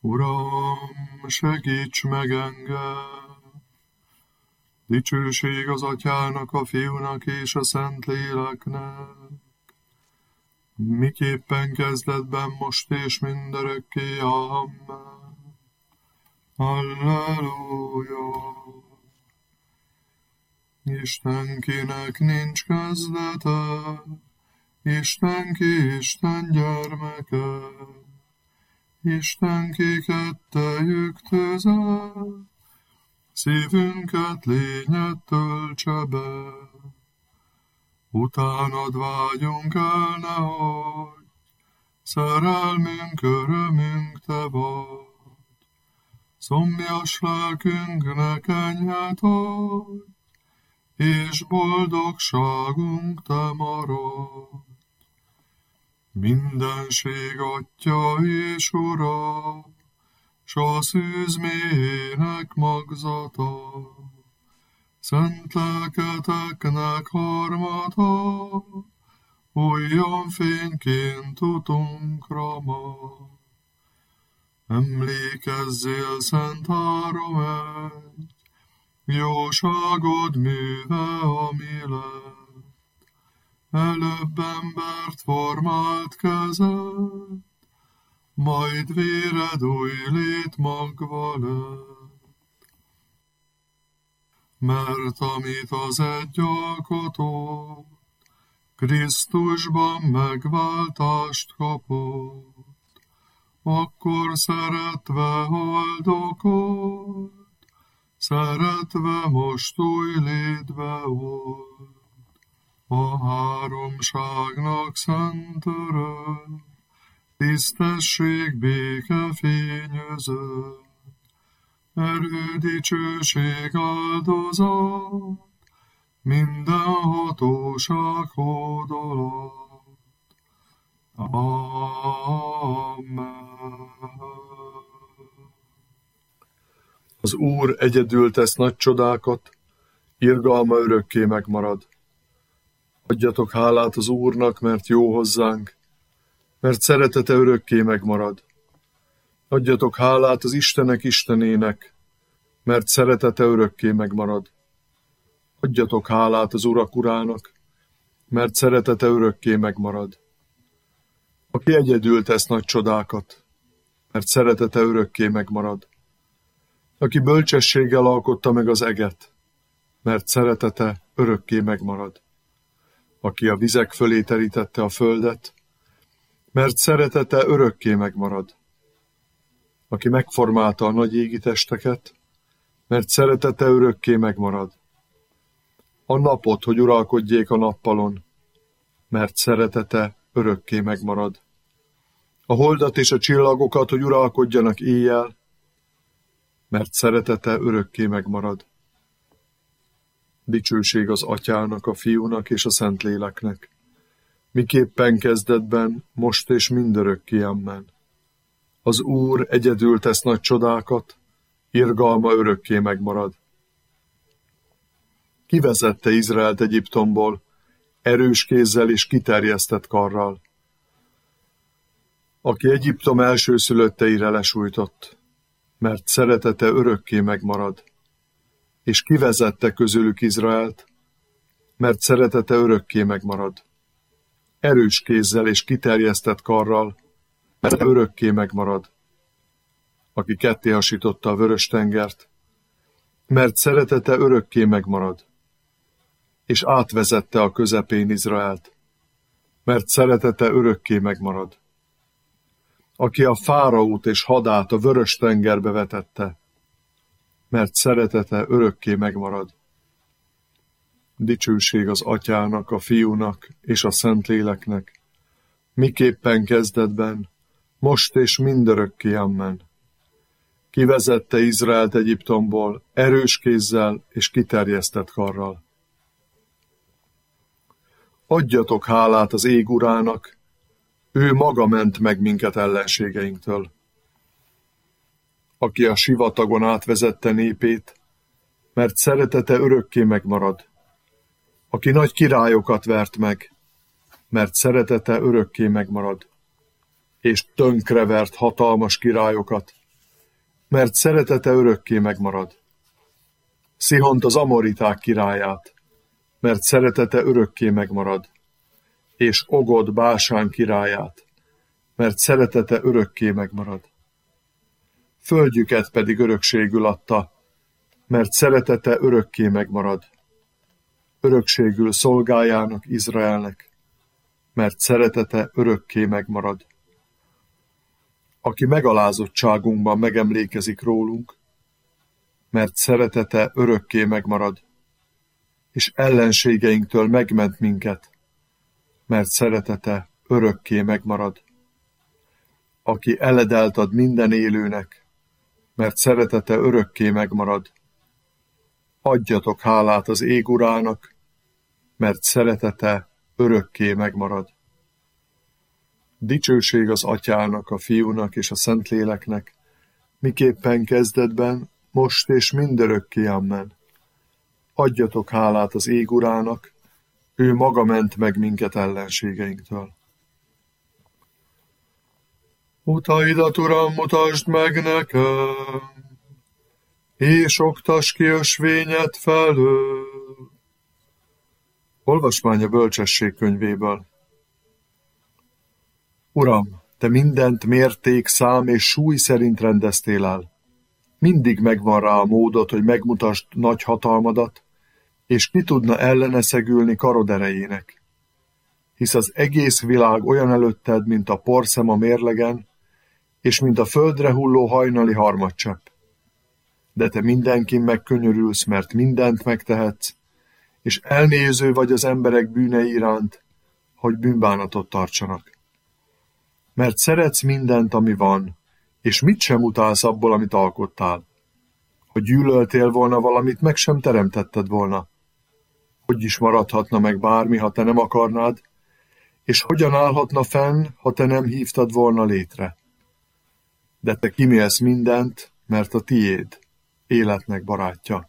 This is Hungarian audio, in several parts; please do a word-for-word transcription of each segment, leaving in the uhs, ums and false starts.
Uram, segíts meg engem! Dicsőség az Atyának, a Fiúnak és a Szentléleknek, miképpen kezdetben, most és mindörökké. Amen. Halleluja! Istenkinek nincs kezdete, Istenki Isten gyermeke, Istenki kettejük köze, szívünket lényed töltse be. Utánad vágyunk el, nehogy, szerelmünk, örömünk te vagy. Szomjas lelkünknek enyhet adj, és boldogságunk te maradj. Mindenség Atya és Ura, s a szűz méhének magzata, szent lelketeknek harmata, olyan fényként utunkra ma. Emlékezzél, Szent Háromegy, jóságod műve, ami lett. Előbb embert formált kezed, majd véred új lét magva lett. Mert amit az egy alkotott, Krisztusban megváltást kapott, akkor szeretve haldokolt, szeretve most új létbe volt. A háromságnak szent öröm, tisztesség, béke fényöző, erő, dicsőség, áldozat, minden hatóság hódolat. Amen. Az Úr egyedül tesz nagy csodákat, irgalma örökké megmarad. Adjatok hálát az Úrnak, mert jó hozzánk, mert szeretete örökké megmarad. Adjatok hálát az Istenek Istenének, mert szeretete örökké megmarad. Adjatok hálát az Urak Urának, mert szeretete örökké megmarad. Aki egyedül tesz nagy csodákat, mert szeretete örökké megmarad. Aki bölcsességgel alkotta meg az eget, mert szeretete örökké megmarad. Aki a vizek fölé terítette a földet, mert szeretete örökké megmarad. Aki megformálta a nagy égi testeket, mert szeretete örökké megmarad. A napot, hogy uralkodjék a nappalon, mert szeretete örökké megmarad. A holdat és a csillagokat, hogy uralkodjanak éjjel, mert szeretete örökké megmarad. Dicsőség az Atyának, a Fiúnak és a Szentléleknek, miképpen kezdetben, most és mindörökké. Amen. Az Úr egyedül tesz nagy csodákat, irgalma örökké megmarad. Kivezette Izraelt Egyiptomból, erős kézzel és kiterjesztett karral. Aki Egyiptom elsőszülötteire lesújtott, mert szeretete örökké megmarad, és kivezette közülük Izraelt, mert szeretete örökké megmarad. Erős kézzel és kiterjesztett karral, mert örökké megmarad. Aki kettéhasította a Vörös-tengert, mert szeretete örökké megmarad, és átvezette a közepén Izraelt, mert szeretete örökké megmarad. Aki a Fáraót és hadát a Vörös-tengerbe vetette, mert szeretete örökké megmarad. Dicsőség az Atyának, a Fiúnak és a Szentléleknek, miképpen kezdetben, most és mindörökké. Amen. Kivezette Izraelt Egyiptomból erős kézzel és kiterjesztett karral. Adjatok hálát az ég Urának, ő maga ment meg minket ellenségeinktől. Aki a sivatagon átvezette népét, mert szeretete örökké megmarad. Aki nagy királyokat vert meg, mert szeretete örökké megmarad. És tönkrevert hatalmas királyokat, mert szeretete örökké megmarad. Szihont az amoriták királyát, mert szeretete örökké megmarad, és Ogod Básán királyát, mert szeretete örökké megmarad. Földjüket pedig örökségül adta, mert szeretete örökké megmarad. Örökségül szolgájának, Izraelnek, mert szeretete örökké megmarad. Aki megalázottságunkban megemlékezik rólunk, mert szeretete örökké megmarad, és ellenségeinktől megment minket, mert szeretete örökké megmarad. Aki eledelt ad minden élőnek, mert szeretete örökké megmarad. Adjatok hálát az ég urának, mert szeretete örökké megmarad. Dicsőség az Atyának, a Fiúnak és a Szentléleknek, miképpen kezdetben, most és mindörökké, amen. Adjatok hálát az ég urának, ő maga ment meg minket ellenségeinktől. Utaidat, Uram, mutasd meg nekem, és oktass ki ösvényed felől. Olvasmány a Bölcsesség könyvéből. Uram, te mindent mérték, szám és súly szerint rendeztél el. Mindig megvan rá a módod, hogy megmutasd nagy hatalmadat, és ki tudna ellene szegülni karod erejének. Hisz az egész világ olyan előtted, mint a porszem a mérlegen, és mint a földre hulló hajnali harmadcsepp. De te mindenkin megkönyörülsz, mert mindent megtehetsz, és elnéző vagy az emberek bűnei iránt, hogy bűnbánatot tartsanak. Mert szeretsz mindent, ami van, és mit sem utálsz abból, amit alkottál. Hogy gyűlöltél volna valamit, meg sem teremtetted volna. Hogy is maradhatna meg bármi, ha te nem akarnád, és hogyan állhatna fenn, ha te nem hívtad volna létre. De te kimélsz mindent, mert a tiéd, életnek barátja.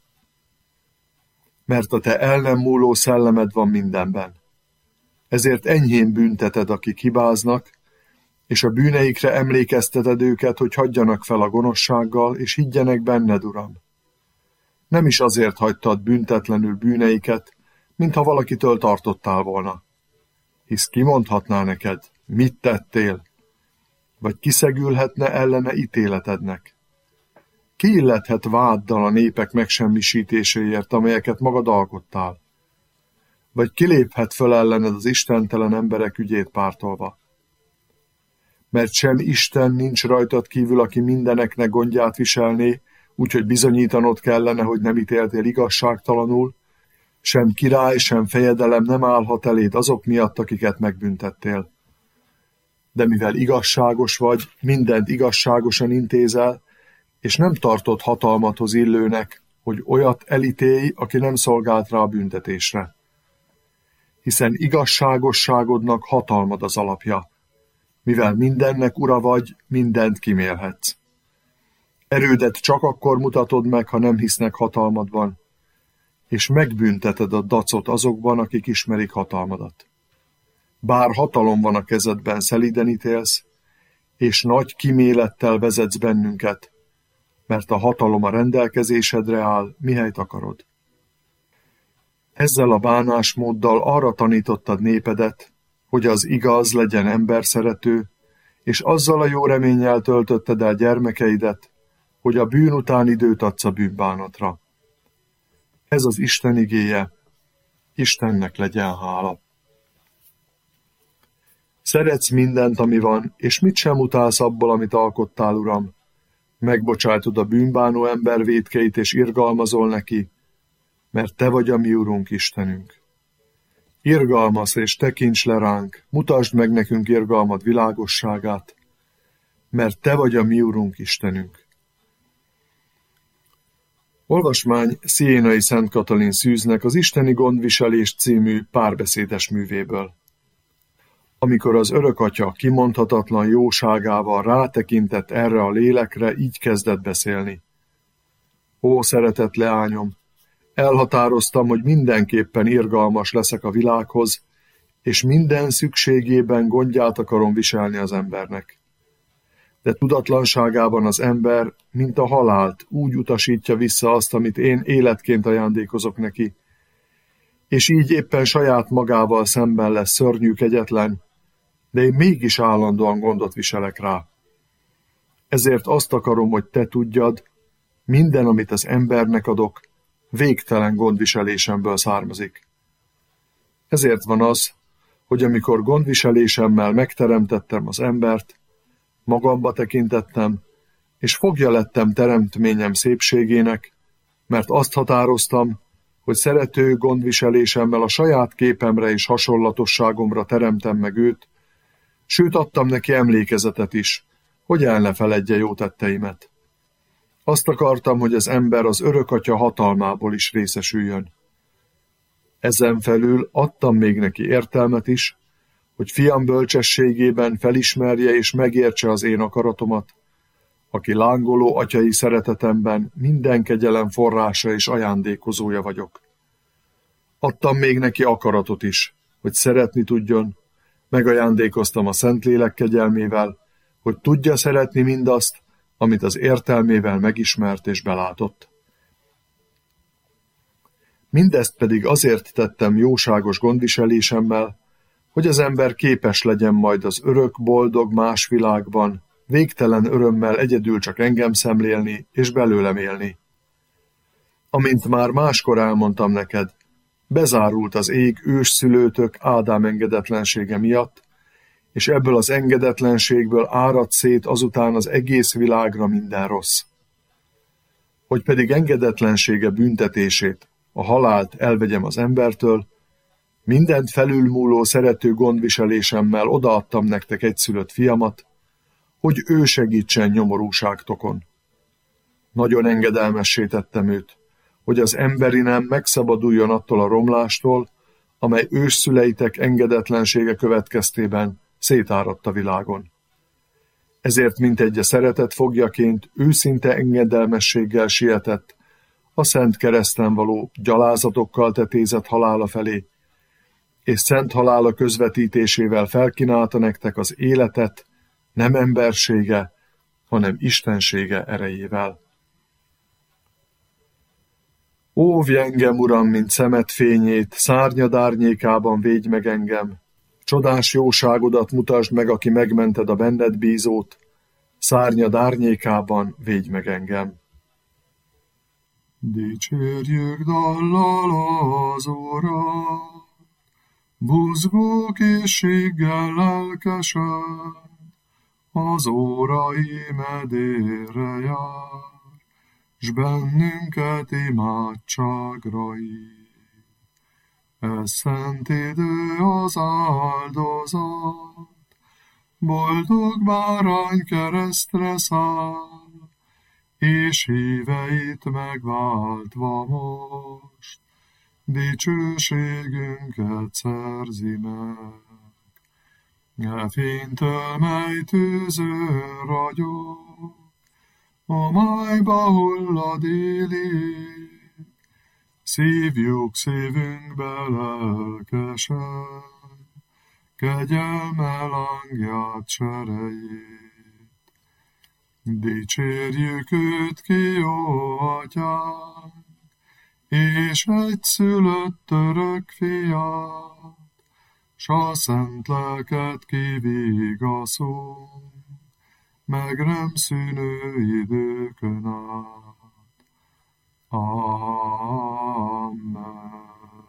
Mert a te el nem múló szellemed van mindenben. Ezért enyhén bünteted, akik hibáznak, és a bűneikre emlékezteted őket, hogy hagyjanak fel a gonoszsággal, és higgyenek benned, Uram. Nem is azért hagytad büntetlenül bűneiket, mintha valakitől tartottál volna. Hisz kimondhatná neked, mit tettél, vagy kiszegülhetne ellene ítéletednek. Ki illethet váddal a népek megsemmisítéséért, amelyeket magad alkottál? Vagy kiléphet föl ellened az istentelen emberek ügyét pártolva? Mert sem Isten nincs rajtad kívül, aki mindeneknek gondját viselné, úgyhogy bizonyítanod kellene, hogy nem ítéltél igazságtalanul, sem király, sem fejedelem nem állhat eléd azok miatt, akiket megbüntettél. De mivel igazságos vagy, mindent igazságosan intézel, és nem tartod hatalmadhoz illőnek, hogy olyat elítélj, aki nem szolgált rá a büntetésre. Hiszen igazságosságodnak hatalmad az alapja, mivel mindennek ura vagy, mindent kimélhetsz. Erődet csak akkor mutatod meg, ha nem hisznek hatalmadban, és megbünteted a dacot azokban, akik ismerik hatalmadat. Bár hatalom van a kezedben, szelíden ítélsz, és nagy kimélettel vezetsz bennünket, mert a hatalom a rendelkezésedre áll, mihelyt akarod. Ezzel a bánásmóddal arra tanítottad népedet, hogy az igaz legyen emberszerető, és azzal a jó reménnyel töltötted el gyermekeidet, hogy a bűn után időt adsz a bűnbánatra. Ez az Isten igéje, Istennek legyen hála. Szeretsz mindent, ami van, és mit sem utálsz abból, amit alkottál, Uram. Megbocsájtod a bűnbánó ember vétkeit, és irgalmazol neki, mert te vagy a mi Urunk Istenünk. Irgalmaz és tekints le ránk, mutasd meg nekünk irgalmad világosságát, mert te vagy a mi Urunk Istenünk. Olvasmány Sziénai Szent Katalin Szűznek az Isteni gondviselés című párbeszédes művéből. Amikor az Örökatya kimondhatatlan jóságával rátekintett erre a lélekre, így kezdett beszélni. Ó, szeretett leányom, elhatároztam, hogy mindenképpen irgalmas leszek a világhoz, és minden szükségében gondját akarom viselni az embernek. de tudatlanságában az ember, mint a halált, úgy utasítja vissza azt, amit én életként ajándékozok neki, és így éppen saját magával szemben lesz szörnyű kegyetlen, de én mégis állandóan gondot viselek rá. Ezért azt akarom, hogy te tudjad, minden, amit az embernek adok, végtelen gondviselésemből származik. Ezért van az, hogy amikor gondviselésemmel megteremtettem az embert, magamba tekintettem, és fogja lettem teremtményem szépségének, mert azt határoztam, hogy szerető gondviselésemmel a saját képemre és hasonlatosságomra teremtem meg őt, sőt adtam neki emlékezetet is, hogy el ne feledje jó tetteimet. Azt akartam, hogy az ember az örökatya hatalmából is részesüljön. Ezen felül adtam még neki értelmet is, hogy fiam bölcsességében felismerje és megértse az én akaratomat, aki lángoló atyai szeretetemben minden kegyelem forrása és ajándékozója vagyok. Adtam még neki akaratot is, hogy szeretni tudjon, megajándékoztam a Szentlélek kegyelmével, hogy tudja szeretni mindazt, amit az értelmével megismert és belátott. Mindezt pedig azért tettem jóságos gondviselésemmel, hogy az ember képes legyen majd az örök, boldog más világban, végtelen örömmel egyedül csak engem szemlélni és belőlem élni. Amint már máskor elmondtam neked, bezárult az ég ősszülőtök Ádám engedetlensége miatt, és ebből az engedetlenségből árad szét azután az egész világra minden rossz. Hogy pedig engedetlensége büntetését, a halált elvegyem az embertől, mindent felülmúló szerető gondviselésemmel odaadtam nektek egyszülött fiamat, hogy ő segítsen nyomorúságtokon. Nagyon engedelmessé tettem őt, hogy az emberi nem megszabaduljon attól a romlástól, amely ősszüleitek engedetlensége következtében szétáradt a világon. Ezért mintegy a szeretet fogjaként őszinte engedelmességgel sietett, a szent kereszten való gyalázatokkal tetézett halála felé, és szent halála közvetítésével felkínálta nektek az életet, nem embersége, hanem istensége erejével. Óvj engem, Uram, mint szemed fényét, szárnyad árnyékában védj meg engem, csodás jóságodat mutasd meg, aki megmented a benned bízót, szárnyad árnyékában védj meg engem. Dicsérjük dallal az Urat, buzgó készséggel lelkesen, az órai medére jár, s bennünket imádságra hív. Ez szent idő az áldozat, boldog bárány keresztre száll, és híveit megváltva most, dicsőségünket szerzi meg. E fénytől, mely tűző ragyog, a májba hullad élik, szívjuk szívünkbe lelkesen, kegyelme lángját cserejét. Dicsérjük őt ki, jó atyánk, és egyszülött örök fiát, s a szent lelket kivigaszunk, meg nem szűnő időkön át. Amen.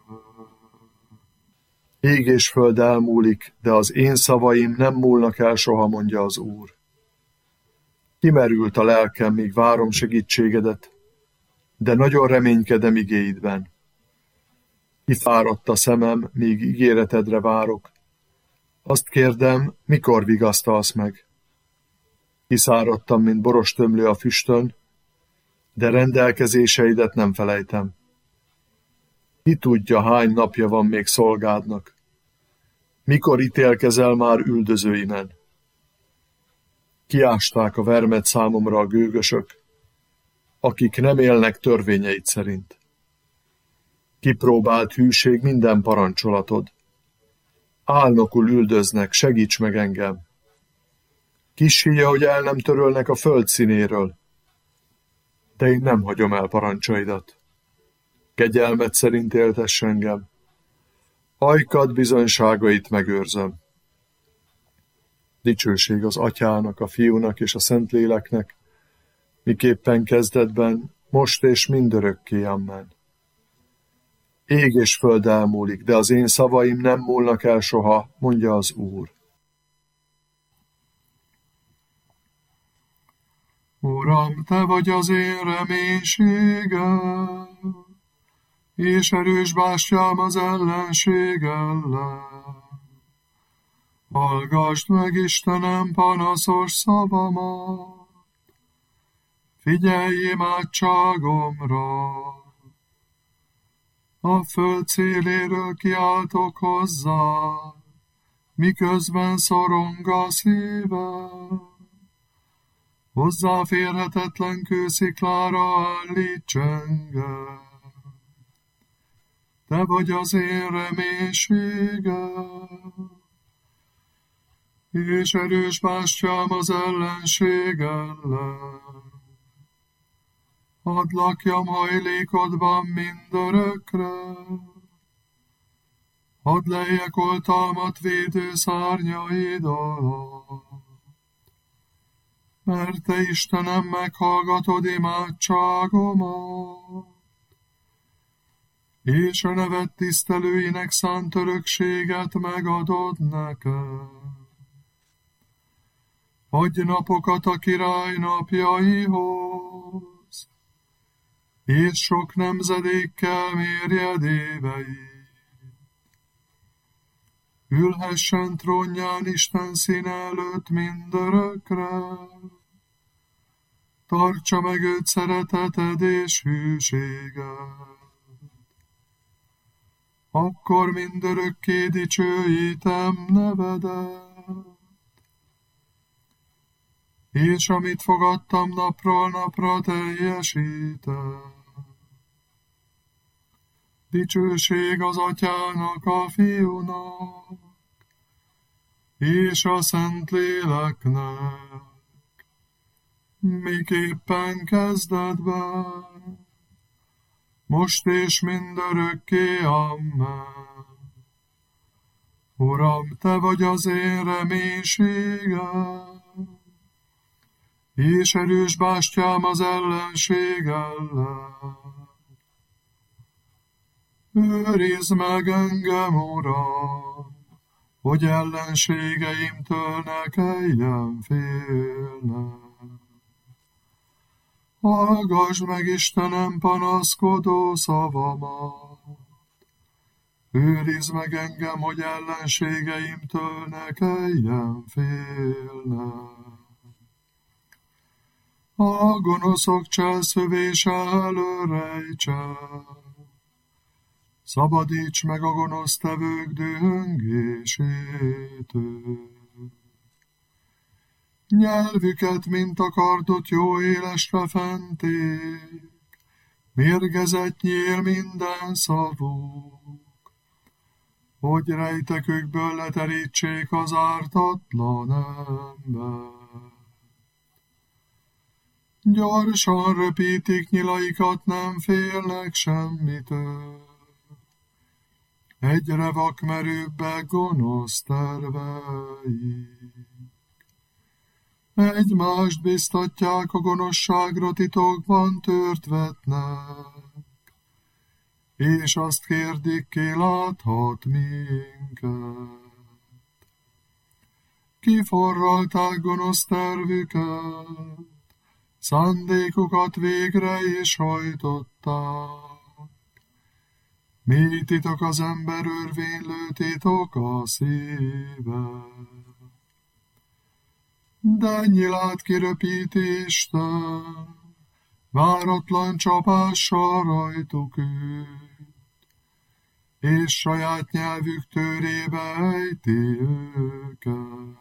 Ég és föld elmúlik, de az én szavaim nem múlnak el soha, mondja az Úr. Kimerült a lelkem, míg várom segítségedet, de nagyon reménykedem igéidben. Kifáradt a szemem, míg ígéretedre várok. Azt kérdem, mikor vigasztalsz meg? Kiszáradtam, mint borostömlő a füstön, de rendelkezéseidet nem felejtem. Ki tudja, hány napja van még szolgádnak? Mikor ítélkezel már üldözőimen? Kiásták a vermet számomra a gőgösök, akik nem élnek törvényeid szerint. Kipróbált hűség minden parancsolatod. Álnokul üldöznek, segíts meg engem. Kis híja, hogy el nem törölnek a föld színéről. De én nem hagyom el parancsaidat. Kegyelmed szerint éltess engem. Ajkad bizonyságait megőrzöm. Dicsőség az Atyának, a Fiúnak és a Szentléleknek, miképpen kezdetben, most és mindörökké, amen. Ég és föld elmúlik, de az én szavaim nem múlnak el soha, mondja az Úr. Uram, te vagy az én reménységem, és erős bástyám az ellenség ellen. Hallgasd meg, Istenem, panaszos szavamat, figyelj imádságomra. A föld széléről kiáltok hozzá, miközben szorong a szívem. Hozzáférhetetlen kősziklára állíts engem. Te vagy az én reménységem, és erős bástyám az ellenség ellen. Hadd lakjam hajlékodban mindörökre, hadd lejjek oltalmat védő szárnyaid alatt. Mert te, Istenem, meghallgatod imádságomat, és a neved tisztelőinek szánt örökséget megadod nekem. Adj napokat a király napjaihoz, és sok nemzedékkel mérjed éveit. Ülhessen trónján Isten színe előtt mindörökre, tartsa meg őt szereteted és hűséged. Akkor mindörökké dicsőítem nevedet, és amit fogadtam napról napra teljesítem. Dicsőség az Atyának, a Fiúnak, és a Szentléleknek, miképpen kezdetben, most és mindörökké, amen. Uram, te vagy az én reménységem, és erős bástyám az ellenség ellen. Őrizd meg engem, Uram, hogy ellenségeimtől ne kelljen félnem. Hallgass meg, Istenem, panaszkodó szavamat. Őrizd meg engem, hogy ellenségeimtől ne kelljen félnem. A gonoszok cselszövése elől rejtsen. Szabadíts meg a gonosztevők dühöngésétől. Nyelvüket, mint a kardot, jó élesre fenték, mérgezett nyíl minden szavuk, hogy rejtekükből leterítsék az ártatlan ember. Gyorsan röpítik nyilaikat, nem félnek semmitől. Egyre vakmerőbbek gonosz terveik. Egymást biztatják, a gonoszságra titokban tört vetnek, és azt kérdik, ki láthat minket. Kiforralták gonosz tervüket, szándékukat végre is hajtották. Mi titok az ember örvénylő titok a szíve. De nyilát kiröpíti Isten, váratlan csapással rajtuk őt, és saját nyelvük tőrébe ejti őket.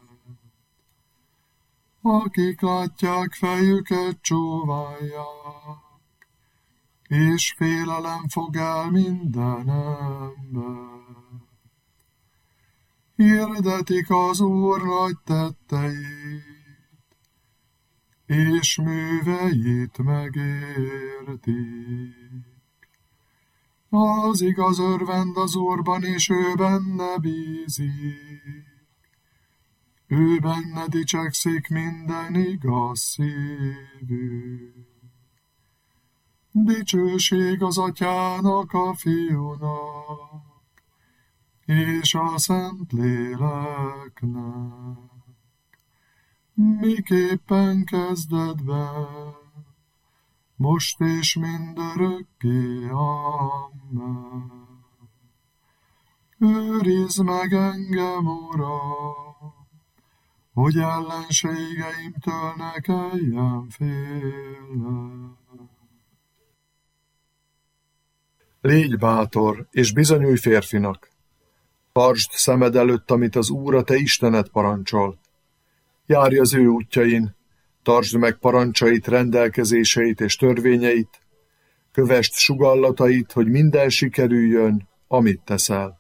Akik látják, fejüket csóválják, és félelem fog el minden ember. Hirdetik az Úr nagy tetteit, és műveit megértik. Az igaz örvend az Úrban, és ő benne bízik. Ő benne dicsekszik minden igaz szívű. Dicsőség az Atyának, a Fiúnak, és a Szentléleknek, miképpen kezdetben, most és mindörökké. Amen. Őrizd meg engem, Uram, hogy ellenségeimtől ne kelljen félnem. Légy bátor, és bizonyulj férfinak. Tartsd szemed előtt, amit az Úr, a te Istened parancsol. Járj az ő útjain, tartsd meg parancsait, rendelkezéseit és törvényeit, kövesd sugallatait, hogy minden sikerüljön, amit teszel.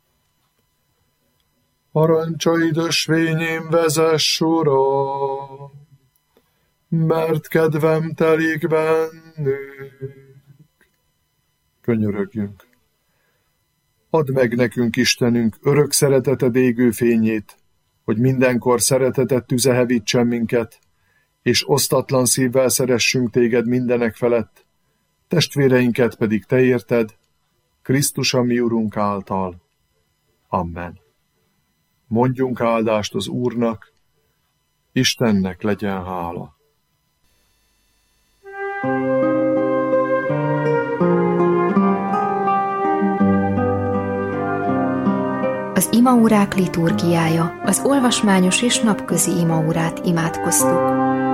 Parancsaid ösvényén vezess, Uram, mert kedvem telik bennük. Könyörögjünk. Add meg nekünk, Istenünk, örök szereteted égő fényét, hogy mindenkor szereteted tüze hevítsen minket, és osztatlan szívvel szeressünk téged mindenek felett, testvéreinket pedig te érted, Krisztus a mi Urunk által. Amen. Mondjunk áldást az Úrnak, Istennek legyen hála. Az imaórák liturgiája, az olvasmányos és napközi imaórát imádkoztuk.